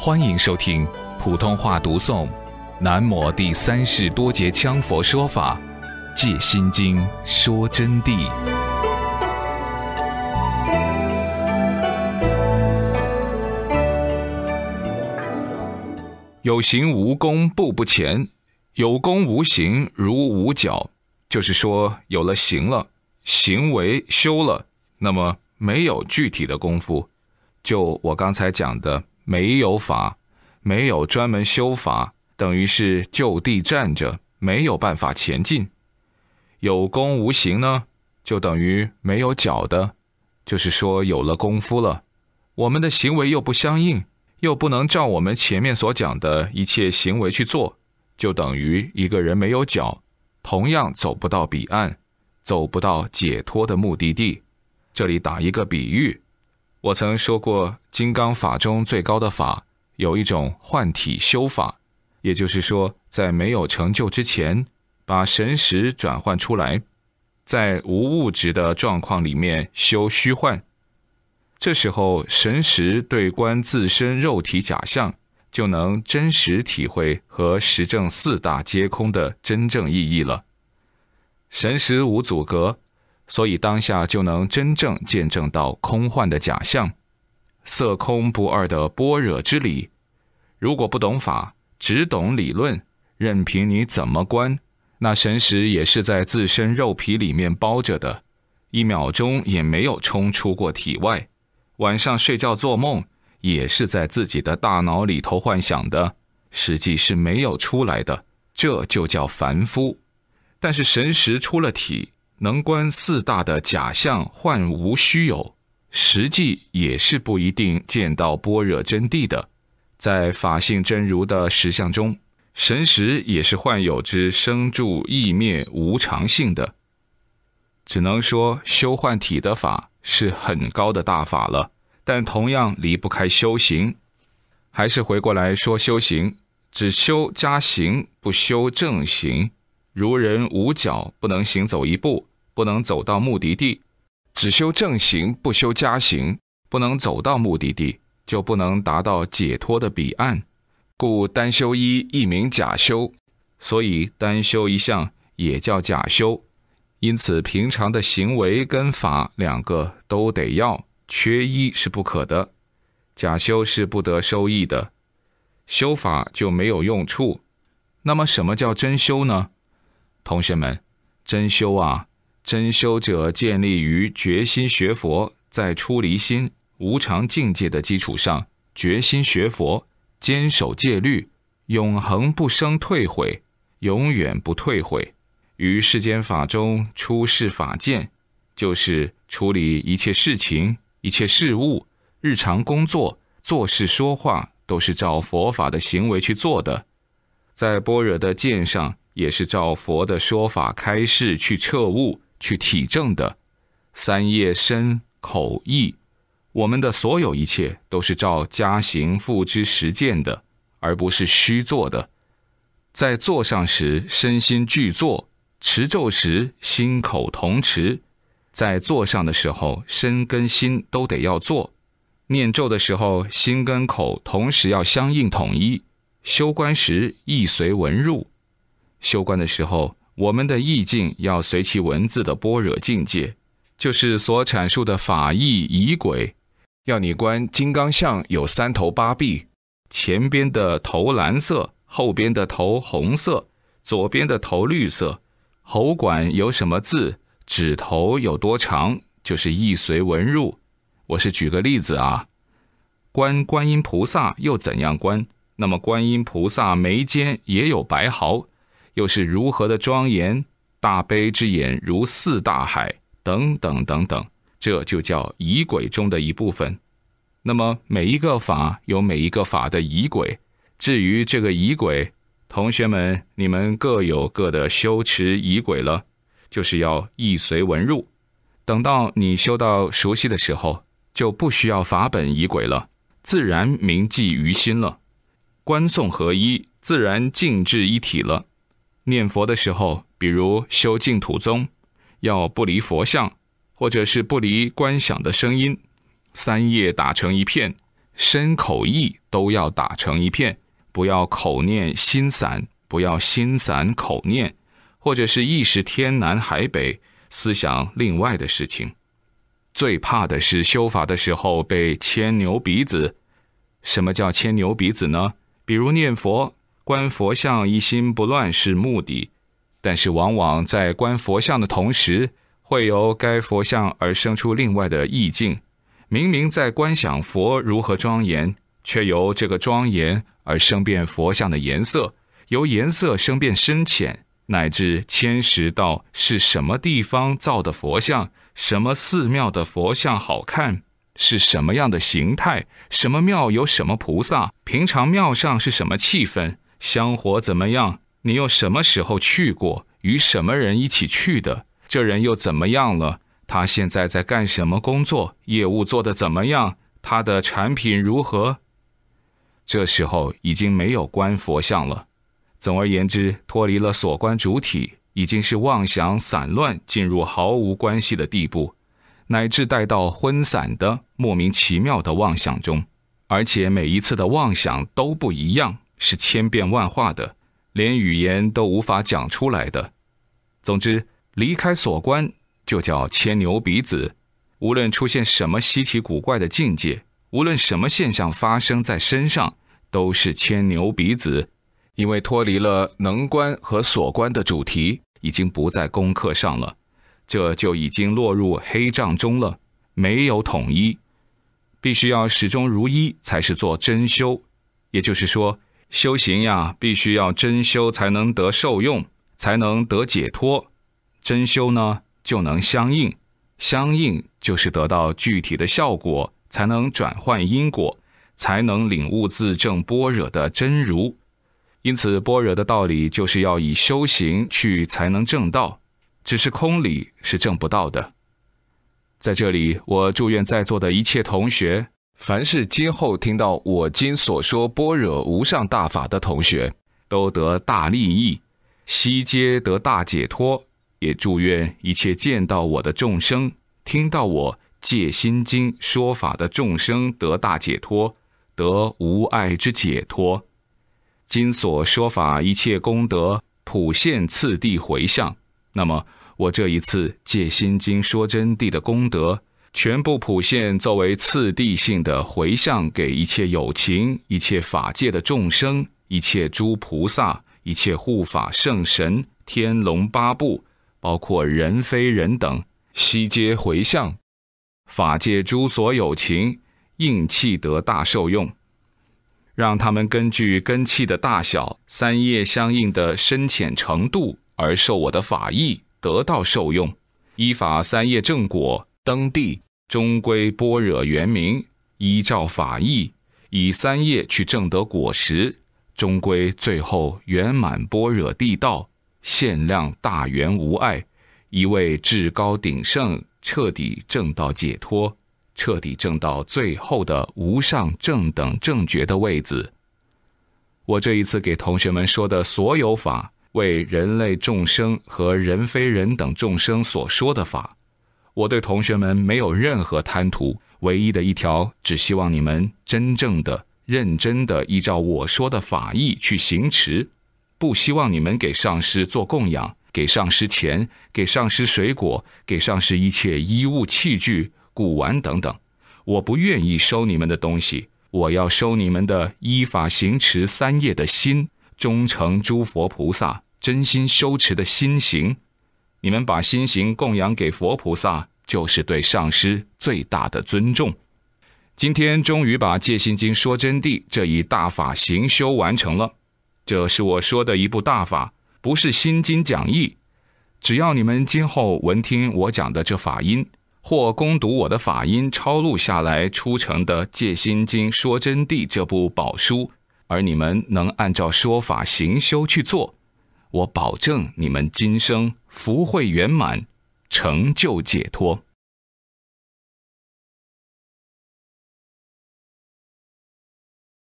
欢迎收听普通话读诵南摩第三世多杰羌佛说法戒心经说真谛。有形无功步不前，有功无形如无脚。就是说有了形了，行为修了，那么没有具体的功夫，就我刚才讲的没有法，没有专门修法，等于是就地站着，没有办法前进。有功无形呢，就等于没有脚的，就是说有了功夫了，我们的行为又不相应，又不能照我们前面所讲的一切行为去做，就等于一个人没有脚，同样走不到彼岸，走不到解脱的目的地。这里打一个比喻，我曾说过金刚法中最高的法有一种换体修法，也就是说在没有成就之前，把神识转换出来，在无物质的状况里面修虚幻。这时候神识对观自身肉体假象，就能真实体会和实证四大皆空的真正意义了。神识无阻隔，所以当下就能真正见证到空幻的假象，色空不二的般若之理。如果不懂法，只懂理论，任凭你怎么观，那神识也是在自身肉皮里面包着的，一秒钟也没有冲出过体外。晚上睡觉做梦，也是在自己的大脑里头幻想的，实际是没有出来的，这就叫凡夫。但是神识出了体，能观四大的假象幻无虚有，实际也是不一定见到般若真谛的。在法性真如的实相中，神识也是幻有之生住异灭无常性的。只能说修幻体的法是很高的大法了，但同样离不开修行。还是回过来说修行，只修加行，不修正行。如人无脚，不能行走一步，不能走到目的地。只修正行，不修加行，不能走到目的地，就不能达到解脱的彼岸。故单修一，亦名假修。所以单修一项也叫假修。因此平常的行为跟法两个都得要，缺一是不可的。假修是不得收益的，修法就没有用处。那么什么叫真修呢？同学们，真修啊，真修者建立于决心学佛，在出离心无常境界的基础上，决心学佛，坚守戒律，永恒不生退悔，永远不退悔。于世间法中出世法见，就是处理一切事情、一切事物，日常工作、做事说话，都是照佛法的行为去做的。在般若的见上，也是照佛的说法开示去彻悟、去体证的。三业身、口、意，我们的所有一切都是照加行付之实践的，而不是虚做的。在坐上时，身心俱坐；持咒时，心口同持。在坐上的时候，身跟心都得要做；念咒的时候，心跟口同时要相应统一；修观时，意随文入。修观的时候，我们的意境要随其文字的般若境界，就是所阐述的法义仪轨。要你观金刚相有三头八臂，前边的头蓝色，后边的头红色，左边的头绿色，喉管有什么字，指头有多长，就是意随文入。我是举个例子啊，观观音菩萨又怎样观？那么观音菩萨眉间也有白毫，又是如何的庄严，大悲之眼如四大海，等等等等，这就叫仪轨中的一部分。那么每一个法有每一个法的仪轨，至于这个仪轨，同学们你们各有各的修持仪轨了，就是要意随文入。等到你修到熟悉的时候，就不需要法本仪轨了，自然铭记于心了。观诵合一，自然静至一体了。念佛的时候，比如修净土宗，要不离佛像，或者是不离观想的声音，三业打成一片， 身口意都要打成一片，不要口念心散，不要心散口念，或者是意识天南海北，思想另外的事情。最怕的是修法的时候被牵牛鼻子。什么叫牵牛鼻子呢？比如念佛，观佛像一心不乱是目的，但是往往在观佛像的同时，会由该佛像而生出另外的意境。明明在观想佛如何庄严，却由这个庄严而生变佛像的颜色，由颜色生变深浅，乃至牵涉到是什么地方造的佛像，什么寺庙的佛像好看，是什么样的形态，什么庙有什么菩萨，平常庙上是什么气氛，香火怎么样，你又什么时候去过，与什么人一起去的，这人又怎么样了，他现在在干什么工作，业务做得怎么样，他的产品如何。这时候已经没有观佛像了。总而言之，脱离了所观主体，已经是妄想散乱，进入毫无关系的地步，乃至带到昏散的莫名其妙的妄想中，而且每一次的妄想都不一样，是千变万化的，连语言都无法讲出来的。总之，离开所观就叫牵牛鼻子。无论出现什么稀奇古怪的境界，无论什么现象发生在身上，都是牵牛鼻子，因为脱离了能观和所观的主题，已经不在功课上了，这就已经落入黑障中了，没有统一。必须要始终如一，才是做真修。也就是说，修行呀，必须要真修才能得受用，才能得解脱。真修呢，就能相应，相应就是得到具体的效果，才能转换因果，才能领悟自证般若的真如。因此，般若的道理就是要以修行去才能证道，只是空理是证不到的。在这里，我祝愿在座的一切同学，凡是今后听到我今所说般若无上大法的同学，都得大利益，悉皆得大解脱。也祝愿一切见到我的众生，听到我戒心经说法的众生得大解脱，得无碍之解脱。今所说法一切功德，普现次第回向。那么我这一次戒心经说真谛的功德，全部普现作为次第性的回向给一切有情、一切法界的众生、一切诸菩萨、一切护法圣神、天龙八部，包括人非人等，悉皆回向。法界诸所有情，应气得大受用。让他们根据根器的大小、三业相应的深浅程度而受我的法益，得到受用。依法三业正果，登地，终归般若圆明；依照法益，以三业去证得果实，终归最后圆满般若地道，限量大圆无碍，一位至高鼎盛，彻底证到解脱，彻底证到最后的无上正等正觉的位子。我这一次给同学们说的所有法，为人类众生和人非人等众生所说的法，我对同学们没有任何贪图，唯一的一条，只希望你们真正的、认真的依照我说的法义去行持，不希望你们给上师做供养，给上师钱，给上师水果，给上师一切衣物器具、古玩等等。我不愿意收你们的东西，我要收你们的依法行持三业的心，忠诚诸佛菩萨真心修持的心行。你们把心行供养给佛菩萨，就是对上师最大的尊重。今天终于把戒心经说真谛这一大法行修完成了，这是我说的一部大法，不是心经讲义。只要你们今后闻听我讲的这法音，或攻读我的法音抄录下来出成的《戒心经说真谛》这部宝书，而你们能按照说法行修去做，我保证你们今生福慧圆满，成就解脱。